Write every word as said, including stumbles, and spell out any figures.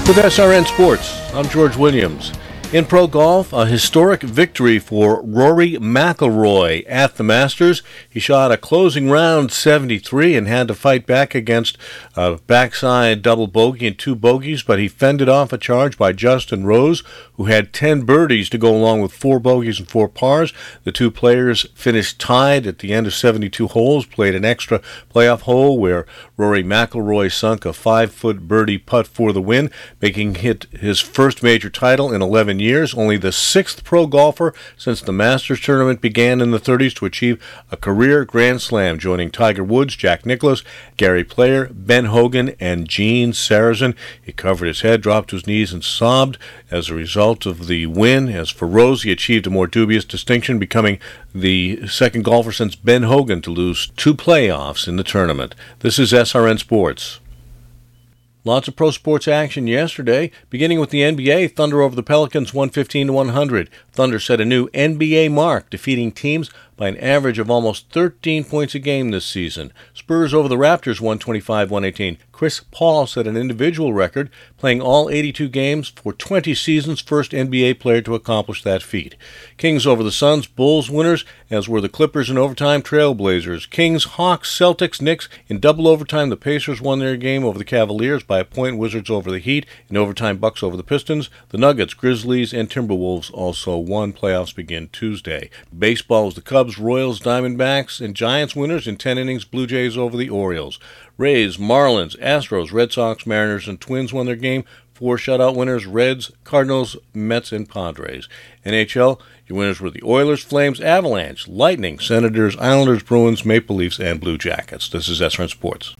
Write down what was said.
With S R N Sports, I'm George Williams. In pro golf, a historic victory for Rory McIlroy at the Masters. He shot a closing round seventy-three and had to fight back against a backside double bogey and two bogeys, but he fended off a charge by Justin Rose, who had ten birdies to go along with four bogeys and four pars. The two players finished tied at the end of seventy-two holes, played an extra playoff hole where Rory McIlroy sunk a five-foot birdie putt for the win, making it his first major title in eleven years, only the sixth pro golfer since the Masters tournament began in the thirties to achieve a career Grand Slam, joining Tiger Woods, Jack Nicklaus, Gary Player, Ben Hogan, and Gene Sarazen. He covered his head, dropped to his knees, and sobbed as a result of the win. As for Rose, he achieved a more dubious distinction, becoming the second golfer since Ben Hogan to lose two playoffs in the tournament. This is S R N Sports. Lots of pro sports action yesterday, beginning with the N B A. Thunder over the Pelicans, one fifteen to one hundred. Thunder set a new N B A mark, defeating teams by an average of almost thirteen points a game this season. Spurs over the Raptors, one twenty-five to one eighteen. Chris Paul set an individual record, playing all eighty-two games for twenty seasons, first N B A player to accomplish that feat. Kings over the Suns, Bulls winners, as were the Clippers in overtime, Trailblazers. Kings, Hawks, Celtics, Knicks. In double overtime, the Pacers won their game over the Cavaliers by a point. Wizards over the Heat. In overtime, Bucks over the Pistons. The Nuggets, Grizzlies, and Timberwolves also won. Playoffs begin Tuesday. Baseball is the Cubs, Royals, Diamondbacks, and Giants winners. In ten innings, Blue Jays over the Orioles. Rays, Marlins, Astros, Red Sox, Mariners, and Twins won their game. Four shutout winners, Reds, Cardinals, Mets, and Padres. N H L, your winners were the Oilers, Flames, Avalanche, Lightning, Senators, Islanders, Bruins, Maple Leafs, and Blue Jackets. This is S R N Sports.